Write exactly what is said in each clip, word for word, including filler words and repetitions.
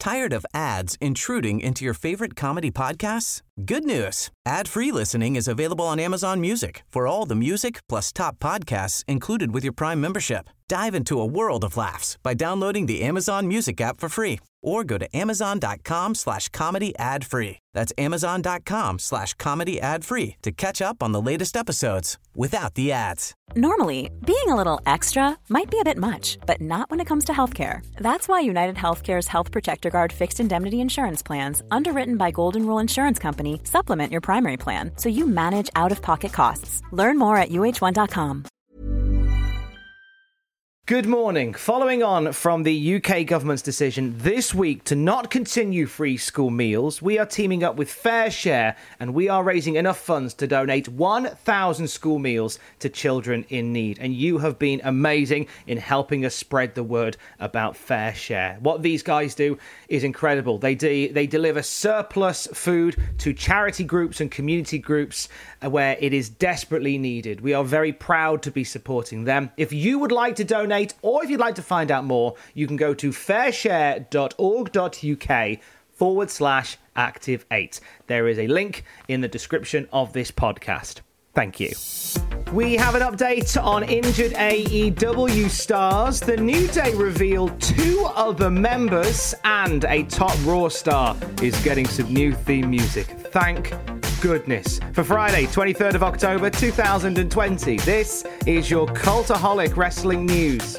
Tired of ads intruding into your favorite comedy podcasts? Good news. Ad-free listening is available on Amazon Music for all the music plus top podcasts included with your Prime membership. Dive into a world of laughs by downloading the Amazon Music app for free or go to amazon.com slash comedy ad free. That's amazon.com slash comedy ad free to catch up on the latest episodes without the ads. Normally, being a little extra might be a bit much, but not when it comes to healthcare. That's why United Healthcare's Health Protector Guard fixed indemnity insurance plans, underwritten by Golden Rule Insurance Company, supplement your primary plan so you manage out-of-pocket costs. Learn more at U H one dot com. Good morning. Following on from the U K government's decision this week to not continue free school meals, we are teaming up with FareShare and we are raising enough funds to donate one thousand school meals to children in need. And you have been amazing in helping us spread the word about FareShare. What these guys do is incredible. They de- they deliver surplus food to charity groups and community groups where it is desperately needed. We are very proud to be supporting them. If you would like to donate, or if you'd like to find out more, you can go to fareshare.org.uk forward slash active eight. There is a link in the description of this podcast. Thank you. We have an update on injured A E W stars. The New Day revealed two other members, and a top Raw star is getting some new theme music. Thank goodness. For Friday, twenty-third of October, two thousand twenty, this is your Cultaholic Wrestling News.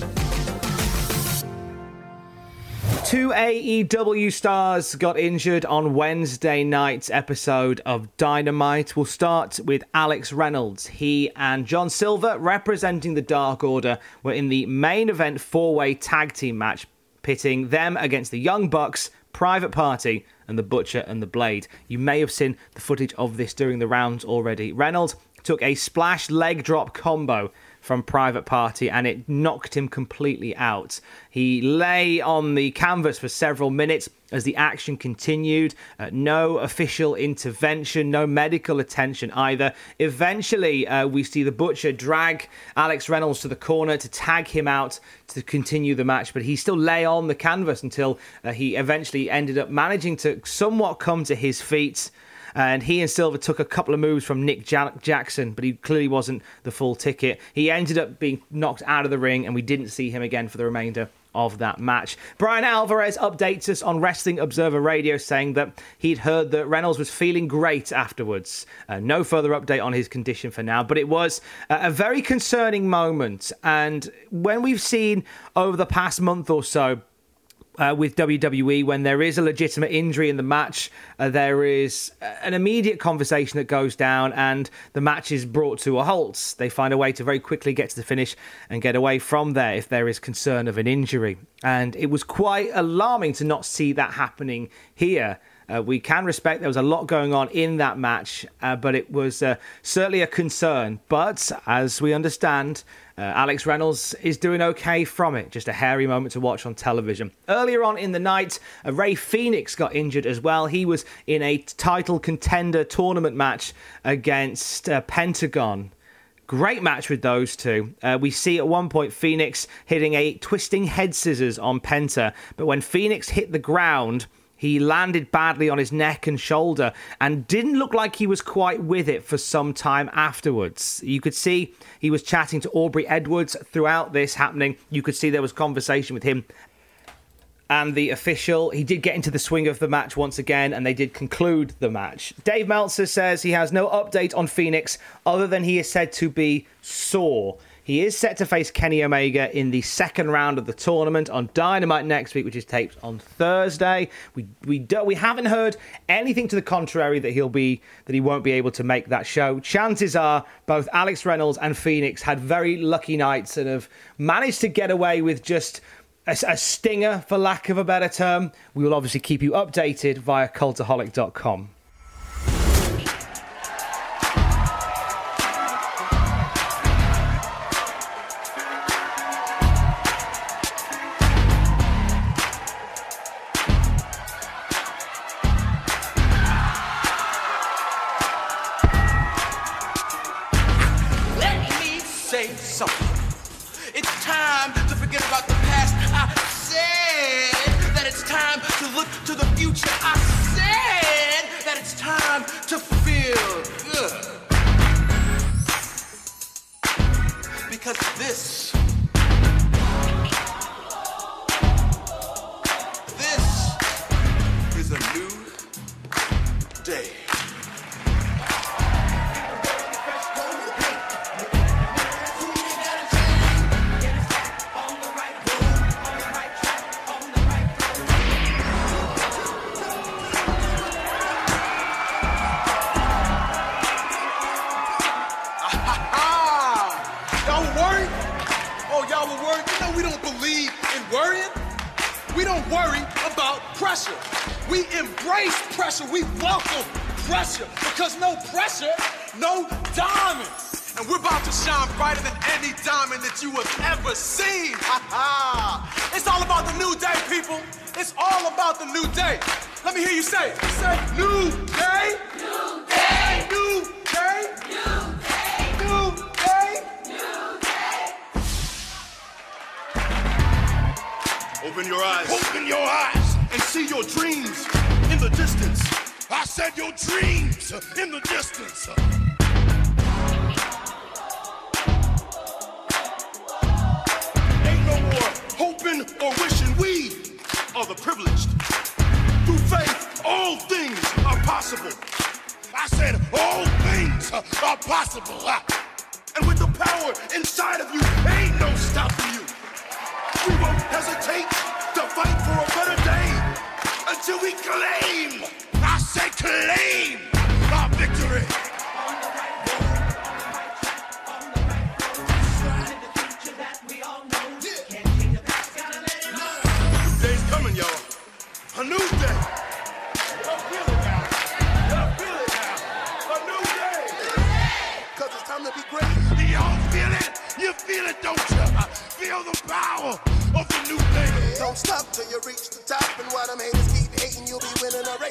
Two A E W stars got injured on Wednesday night's episode of Dynamite. We'll start with Alex Reynolds. He and John Silver, representing the Dark Order, were in the main event four-way tag team match, pitting them against the Young Bucks, Private Party, and the Butcher and the Blade. You may have seen the footage of this during the rounds already. Reynolds took a splash leg drop combo from Private Party and it knocked him completely out. He lay on the canvas for several minutes as the action continued. Uh, no official intervention, no medical attention either. Eventually, uh, we see the Butcher drag Alex Reynolds to the corner to tag him out to continue the match, but he still lay on the canvas until uh, he eventually ended up managing to somewhat come to his feet. And he and Silver took a couple of moves from Nick ja- Jackson, but he clearly wasn't the full ticket. He ended up being knocked out of the ring, and we didn't see him again for the remainder of that match. Brian Alvarez updates us on Wrestling Observer Radio, saying that he'd heard that Reynolds was feeling great afterwards. Uh, no further update on his condition for now, but it was uh, a very concerning moment. And when we've seen over the past month or so, Uh, with W W E, when there is a legitimate injury in the match, uh, there is an immediate conversation that goes down and the match is brought to a halt. They find a way to very quickly get to the finish and get away from there if there is concern of an injury. And it was quite alarming to not see that happening here. Uh, we can respect there was a lot going on in that match, uh, but it was uh, certainly a concern. But as we understand, uh, Alex Reynolds is doing okay from it. Just a hairy moment to watch on television. Earlier on in the night, uh, Rey Fenix got injured as well. He was in a title contender tournament match against uh, Pentagon. Great match with those two. Uh, we see at one point Fenix hitting a twisting head scissors on Penta, but when Fenix hit the ground, he landed badly on his neck and shoulder and didn't look like he was quite with it for some time afterwards. You could see he was chatting to Aubrey Edwards throughout this happening. You could see there was conversation with him and the official. He did get into the swing of the match once again, and they did conclude the match. Dave Meltzer says he has no update on Fenix other than he is said to be sore. He is set to face Kenny Omega in the second round of the tournament on Dynamite next week, which is taped on Thursday. We we don't we haven't heard anything to the contrary that he'll be that he won't be able to make that show. Chances are both Alex Reynolds and Fenix had very lucky nights and have managed to get away with just a, a stinger, for lack of a better term. We will obviously keep you updated via cultaholic dot com. don't worry about pressure. We embrace pressure. We welcome pressure because no pressure, no diamond. And we're about to shine brighter than any diamond that you have ever seen. Ha ha! It's all about the new day, people. It's all about the new day. Let me hear you say it. Say, new day. New day. New day. New day. New day. New day. Open your eyes. Open your eyes and see your dreams in the distance. I said your dreams in the distance. Ain't no more hoping or wishing. We are the privileged. Through faith, all things are possible. I said all things are possible. And with the power inside of you, ain't no stopping you. We won't hesitate to fight for a better day until we claim, I say claim, our victory. New day's coming, y'all. A new day. Y'all feel it now. Y'all feel it now. A new day. Cause it's time to be great. Y'all feel it? You feel it, don't you? Feel the power of the new day. Don't stop till you reach the top, and while them haters keep hating, you'll be winning a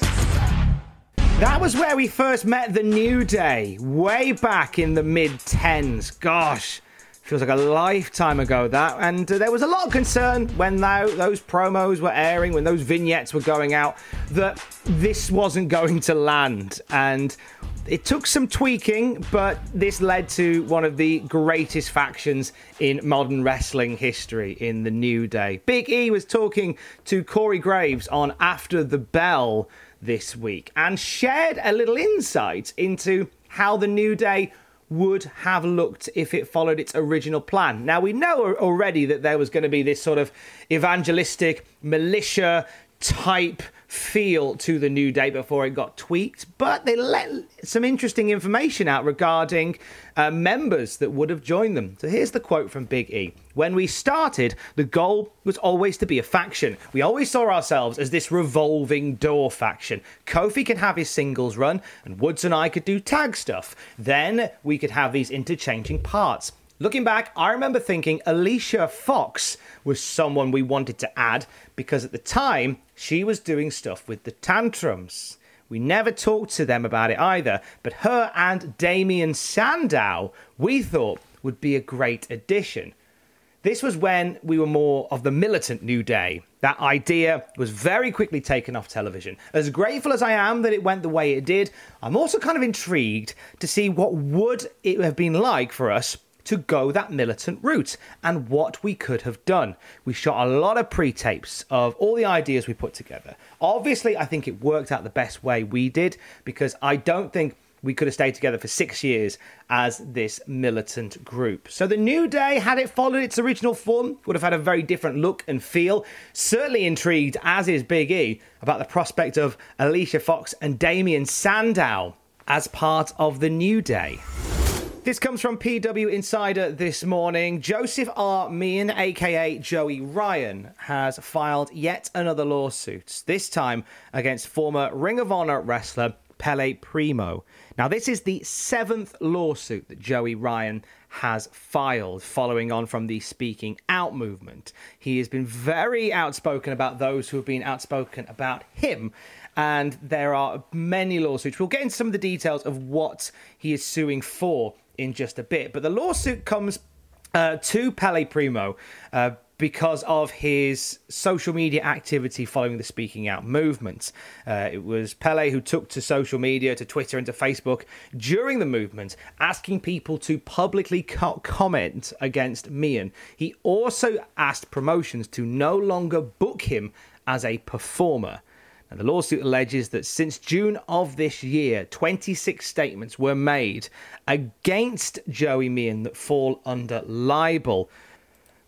race. That was where we first met the New Day, way back in the mid-tens. Gosh, feels like a lifetime ago, that. And uh, there was a lot of concern when that, those promos were airing, when those vignettes were going out, that this wasn't going to land. And it took some tweaking, but this led to one of the greatest factions in modern wrestling history in the New Day. Big E was talking to Corey Graves on After the Bell this week and shared a little insight into how the New Day would have looked if it followed its original plan. Now, we know already that there was going to be this sort of evangelistic militia type feel to the New Day before it got tweaked, but they let some interesting information out regarding uh, members that would have joined them. So here's the quote from Big E. When we started, the goal was always to be a faction. We always saw ourselves as this revolving door faction. Kofi could have his singles run, and Woods and I could do tag stuff. Then we could have these interchanging parts. Looking back, I remember thinking Alicia Fox was someone we wanted to add because at the time, she was doing stuff with the Tantrums. We never talked to them about it either, but her and Damien Sandow, we thought, would be a great addition. This was when we were more of the militant New Day. That idea was very quickly taken off television. As grateful as I am that it went the way it did, I'm also kind of intrigued to see what would it have been like for us to go that militant route and what we could have done. We shot a lot of pre-tapes of all the ideas we put together. Obviously, I think it worked out the best way we did because I don't think we could have stayed together for six years as this militant group. So the New Day, had it followed its original form, would have had a very different look and feel. Certainly intrigued, as is Big E, about the prospect of Alicia Fox and Damien Sandow as part of the New Day. This comes from P W Insider this morning. Joseph R. Meehan, a k a. Joey Ryan, has filed yet another lawsuit, this time against former Ring of Honor wrestler Pele Primo. Now, this is the seventh lawsuit that Joey Ryan has filed, following on from the Speaking Out movement. He has been very outspoken about those who have been outspoken about him, and there are many lawsuits. We'll get into some of the details of what he is suing for in just a bit. But the lawsuit comes uh, to Pele Primo uh, because of his social media activity following the Speaking Out movement. Uh, it was Pele who took to social media, to Twitter and to Facebook during the movement, asking people to publicly co- comment against Meehan. He also asked promotions to no longer book him as a performer. And the lawsuit alleges that since June of this year, twenty-six statements were made against Joey Meehan that fall under libel.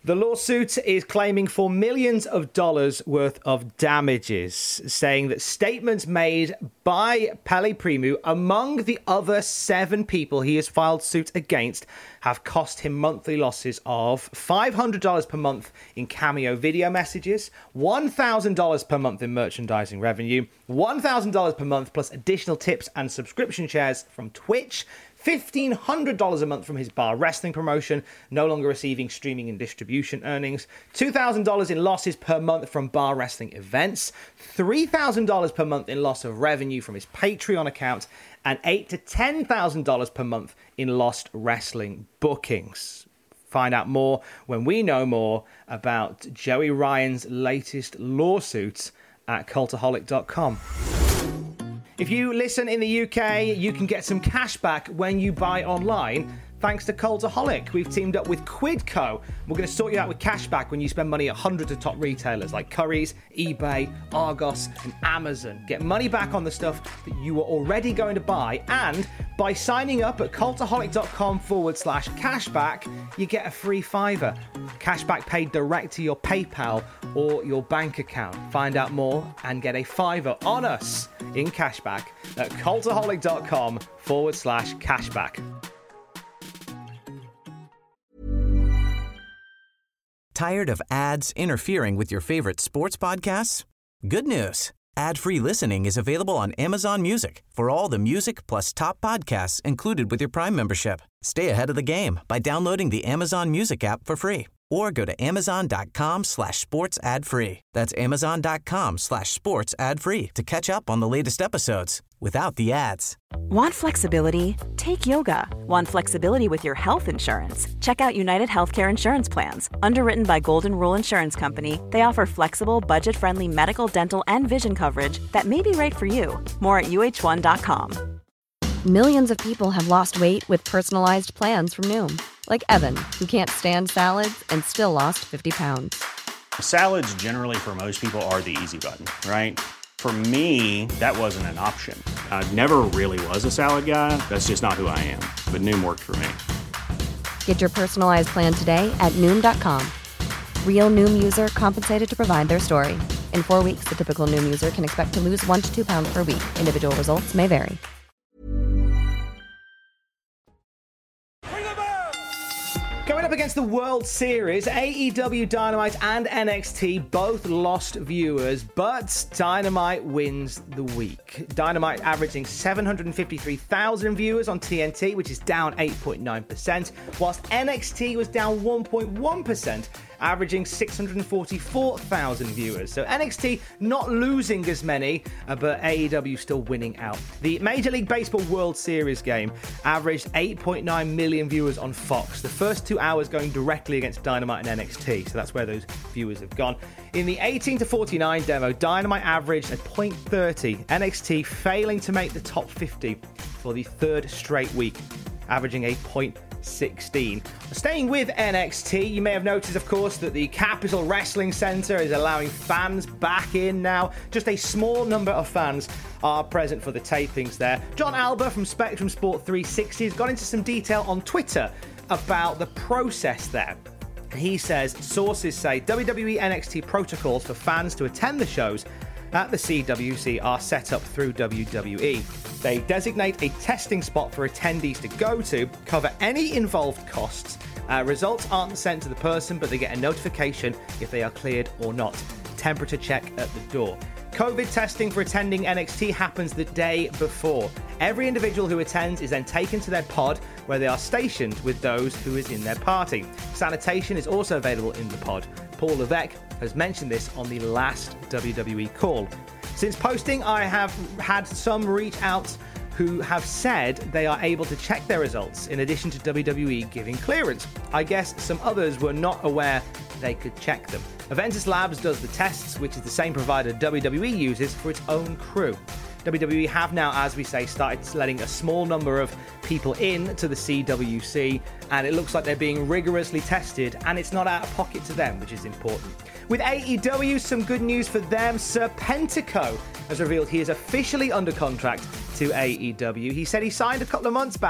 The lawsuit is claiming for millions of dollars worth of damages, saying that statements made by Pele Primeau, among the other seven people he has filed suit against, have cost him monthly losses of five hundred dollars per month in Cameo video messages, one thousand dollars per month in merchandising revenue, one thousand dollars per month plus additional tips and subscription shares from Twitch, fifteen hundred dollars a month from his bar wrestling promotion, no longer receiving streaming and distribution earnings, two thousand dollars in losses per month from bar wrestling events, three thousand dollars per month in loss of revenue from his Patreon account, and eight thousand to ten thousand dollars per month in lost wrestling bookings. Find out more when we know more about Joey Ryan's latest lawsuit at cultaholic dot com. If you listen in the U K, you can get some cash back when you buy online. Thanks to Cultaholic, we've teamed up with Quidco. We're going to sort you out with cash back when you spend money at hundreds of top retailers like Currys, eBay, Argos, and Amazon. Get money back on the stuff that you were already going to buy, and by signing up at cultaholic.com forward slash cashback, you get a free fiver. Cashback paid direct to your PayPal or your bank account. Find out more and get a fiver on us in cashback at cultaholic.com forward slash cashback. Tired of ads interfering with your favorite sports podcasts? Good news. Ad-free listening is available on Amazon Music for all the music plus top podcasts included with your Prime membership. Stay ahead of the game by downloading the Amazon Music app for free or go to amazon.com slash sports ad free. That's amazon.com slash sports ad free to catch up on the latest episodes without the ads. Want flexibility? Take yoga. Want flexibility with your health insurance? Check out United Healthcare Insurance Plans. Underwritten by Golden Rule Insurance Company, they offer flexible, budget-friendly medical, dental, and vision coverage that may be right for you. More at U H one dot com. Millions of people have lost weight with personalized plans from Noom. Like Evan, who can't stand salads and still lost fifty pounds. Salads generally for most people are the easy button, right? For me, that wasn't an option. I never really was a salad guy. That's just not who I am. But Noom worked for me. Get your personalized plan today at Noom dot com. Real Noom user compensated to provide their story. In four weeks, the typical Noom user can expect to lose one to two pounds per week. Individual results may vary. Going up against the World Series, A E W Dynamite and N X T both lost viewers, but Dynamite wins the week. Dynamite averaging seven hundred fifty-three thousand viewers on T N T, which is down eight point nine percent, whilst N X T was down one point one percent, averaging six hundred forty-four thousand viewers. So N X T not losing as many, uh, but A E W still winning out. The Major League Baseball World Series game averaged eight point nine million viewers on Fox. The first two hours going directly against Dynamite and N X T, so that's where those viewers have gone. In the eighteen to forty-nine demo, Dynamite averaged a point three zero, N X T failing to make the top fifty for the third straight week, averaging a point sixteen. Staying with N X T, you may have noticed, of course, that the Capitol Wrestling Center is allowing fans back in now. Just a small number of fans are present for the tapings there. John Alba from Spectrum Sport three sixty has got into some detail on Twitter about the process there. He says sources say W W E N X T protocols for fans to attend the shows at the C W C are set up through W W E. They designate a testing spot for attendees to go to, cover any involved costs. Uh, results aren't sent to the person, but they get a notification if they are cleared or not. Temperature check at the door. COVID testing for attending N X T happens the day before. Every individual who attends is then taken to their pod, where they are stationed with those who is in their party. Sanitation is also available in the pod. Paul Levesque has mentioned this on the last W W E call. Since posting, I have had some reach out who have said they are able to check their results, in addition to W W E giving clearance. I guess some others were not aware they could check them. Aventus Labs does the tests, which is the same provider W W E uses for its own crew. W W E have now, as we say, started letting a small number of people in to the C W C, and it looks like they're being rigorously tested, and it's not out of pocket to them, which is important. With A E W, some good news for them. Serpentico has revealed he is officially under contract to A E W. He said he signed a couple of months back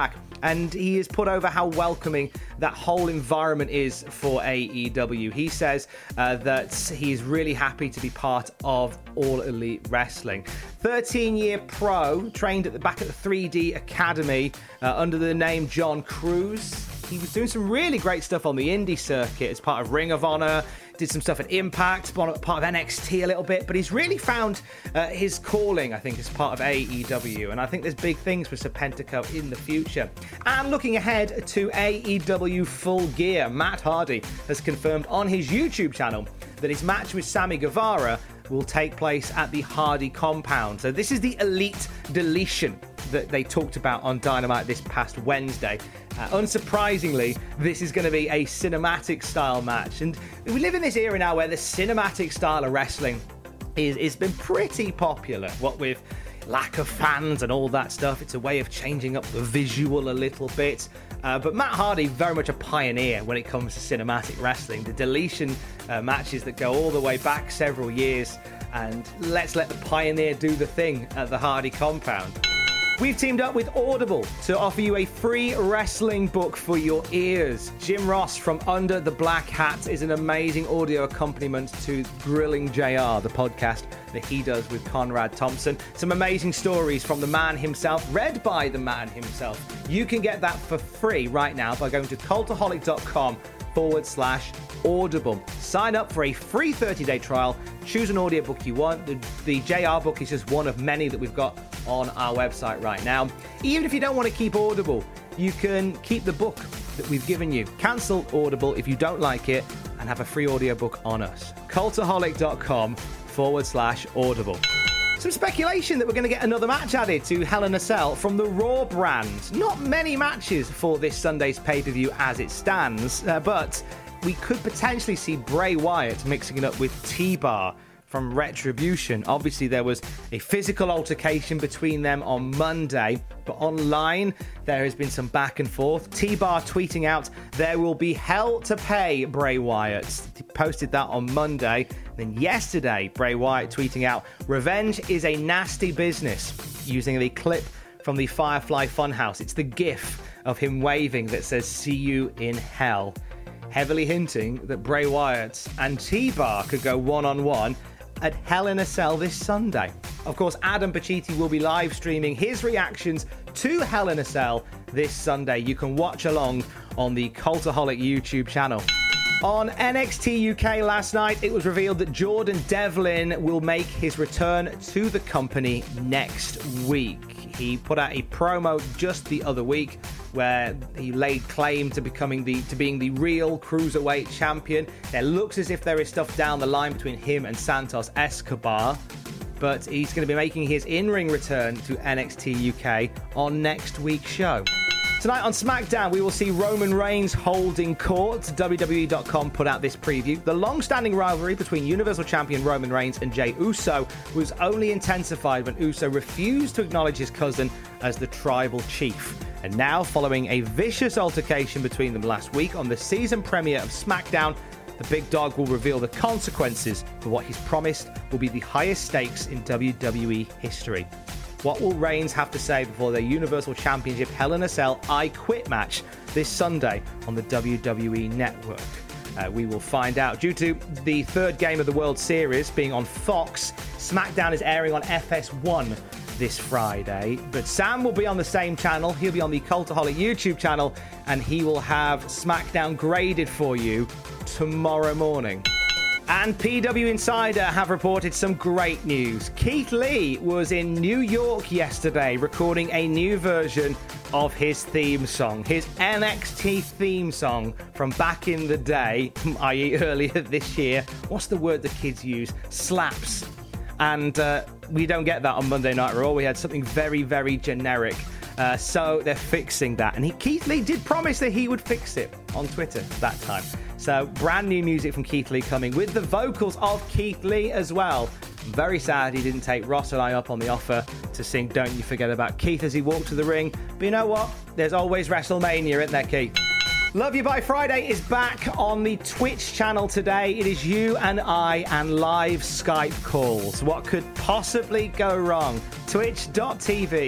and he has put over how welcoming that whole environment is for A E W. He says uh, that he's really happy to be part of All Elite Wrestling. thirteen-year pro, trained at the back at the three D Academy uh, under the name John Cruz. He was doing some really great stuff on the indie circuit as part of Ring of Honor, did some stuff at Impact, part of N X T a little bit, but he's really found uh, his calling, I think, as part of A E W, and I think there's big things for Serpentico in the future. And looking ahead to A E W Full Gear, Matt Hardy has confirmed on his YouTube channel that his match with Sammy Guevara will take place at the Hardy compound. So this is the Elite Deletion that they talked about on Dynamite this past Wednesday. Uh, unsurprisingly, this is going to be a cinematic style match. And we live in this era now where the cinematic style of wrestling is, is been pretty popular. What with lack of fans and all that stuff, it's a way of changing up the visual a little bit. Uh, but Matt Hardy, very much a pioneer when it comes to cinematic wrestling. The deletion uh, matches that go all the way back several years. And let's let the pioneer do the thing at the Hardy compound. We've teamed up with Audible to offer you a free wrestling book for your ears. Jim Ross from Under the Black Hat is an amazing audio accompaniment to Grilling J R, the podcast that he does with Conrad Thompson. Some amazing stories from the man himself, read by the man himself. You can get that for free right now by going to cultaholic.com forward slash audible. Sign up for a free thirty-day trial. Choose an audiobook you want. The, the J R book is just one of many that we've got on our website right now. Even if you don't want to keep Audible, you can keep the book that we've given you. Cancel Audible if you don't like it and have a free audiobook on us. cultaholic.com forward slash audible. Some speculation that we're going to get another match added to Hell in a Cell from the Raw brand. Not many matches for this Sunday's pay-per-view as it stands, uh, but we could potentially see Bray Wyatt mixing it up with T-Bar from Retribution. Obviously, there was a physical altercation between them on Monday, but online there has been some back and forth. T-Bar tweeting out, "There will be hell to pay, Bray Wyatt." He posted that on Monday. Then yesterday, Bray Wyatt tweeting out, "Revenge is a nasty business," using the clip from the Firefly Funhouse. It's the gif of him waving that says, "See you in hell," heavily hinting that Bray Wyatt and T-Bar could go one-on-one at Hell in a Cell this Sunday. Of course, Adam Pacitti will be live streaming his reactions to Hell in a Cell this Sunday. You can watch along on the Cultaholic YouTube channel. On N X T U K last night, it was revealed that Jordan Devlin will make his return to the company next week. He put out a promo just the other week where he laid claim to becoming the to being the real cruiserweight champion. There looks as if there is stuff down the line between him and Santos Escobar, but he's going to be making his in-ring return to N X T U K on next week's show. Tonight on SmackDown, we will see Roman Reigns holding court. W W E dot com put out this preview. The long-standing rivalry between Universal Champion Roman Reigns and Jey Uso was only intensified when Uso refused to acknowledge his cousin as the tribal chief. And now, following a vicious altercation between them last week on the season premiere of SmackDown, the big dog will reveal the consequences for what he's promised will be the highest stakes in W W E history. What will Reigns have to say before their Universal Championship Hell in a Cell I Quit match this Sunday on the W W E Network? Uh, we will find out. Due to the third game of the World Series being on Fox, SmackDown is airing on F S one this Friday. But Sam will be on the same channel. He'll be on the Cultaholic YouTube channel, and he will have SmackDown graded for you tomorrow morning. And P W Insider have reported some great news. Keith Lee was in New York yesterday recording a new version of his theme song, his N X T theme song from back in the day, that is earlier this year. What's the word the kids use? Slaps. And uh, we don't get that on Monday Night Raw. We had something very, very generic. Uh, so they're fixing that. And he, Keith Lee did promise that he would fix it on Twitter that time. So brand new music from Keith Lee coming with the vocals of Keith Lee as well. I'm very sad he didn't take Ross and I up on the offer to sing Don't You Forget About Keith as he walked to the ring. But you know what? There's always WrestleMania, isn't there, Keith? Love You By Friday is back on the Twitch channel today. It is you and I and live Skype calls. What could possibly go wrong? Twitch dot T V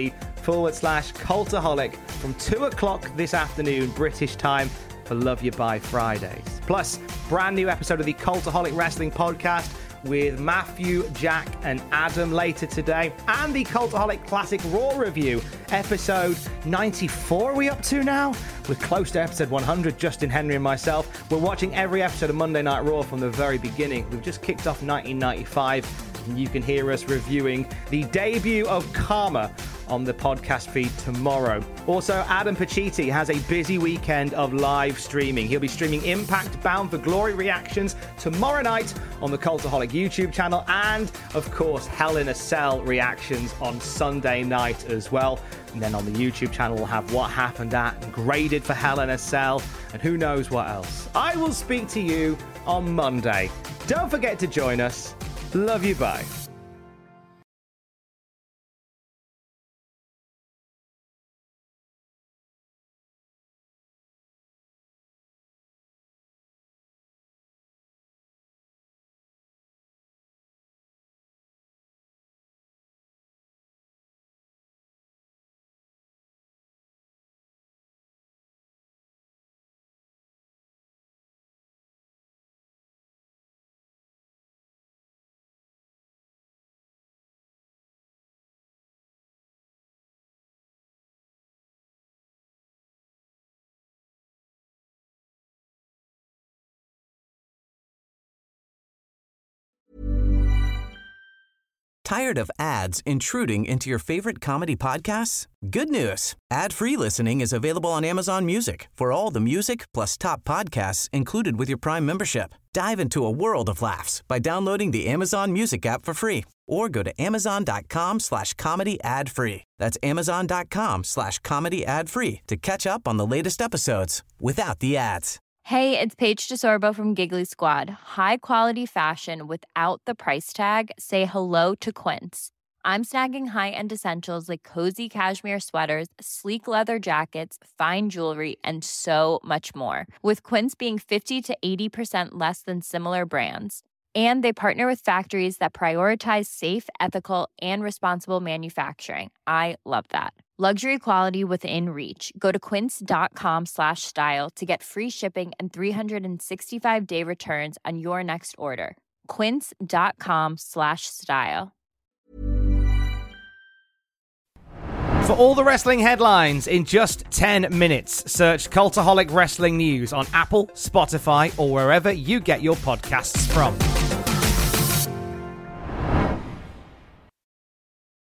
forward slash Cultaholic from two o'clock this afternoon, British time, for Love You Bye Fridays. Plus, brand new episode of the Cultaholic Wrestling Podcast with Matthew, Jack, and Adam later today, and the Cultaholic Classic Raw review, episode ninety-four. Are we up to now? We're close to episode one hundred, Justin Henry and myself. We're watching every episode of Monday Night Raw from the very beginning. We've just kicked off nineteen ninety-five, and you can hear us reviewing the debut of Karma on the podcast feed tomorrow. Also, Adam Pacitti has a busy weekend of live streaming. He'll be streaming Impact Bound for Glory reactions tomorrow night on the Cultaholic YouTube channel, and of course Hell in a Cell reactions on Sunday night as well. And then on the YouTube channel we'll have what happened at, graded for Hell in a Cell, and who knows what else. I will speak to you on Monday. Don't forget to join us. Love you, bye. Tired of ads intruding into your favorite comedy podcasts? Good news. Ad-free listening is available on Amazon Music for all the music plus top podcasts included with your Prime membership. Dive into a world of laughs by downloading the Amazon Music app for free or go to amazon.com slash comedy ad free. That's amazon.com slash comedy ad free to catch up on the latest episodes without the ads. Hey, it's Paige DeSorbo from Giggly Squad. High quality fashion without the price tag. Say hello to Quince. I'm snagging high-end essentials like cozy cashmere sweaters, sleek leather jackets, fine jewelry, and so much more. With Quince being fifty to eighty percent less than similar brands. And they partner with factories that prioritize safe, ethical, and responsible manufacturing. I love that. Luxury quality within reach. Go to quince.com slash style to get free shipping and three sixty-five day returns on your next order. Quince.com slash style. For all the wrestling headlines in just ten minutes, search Cultaholic Wrestling News on Apple, Spotify, or wherever you get your podcasts from.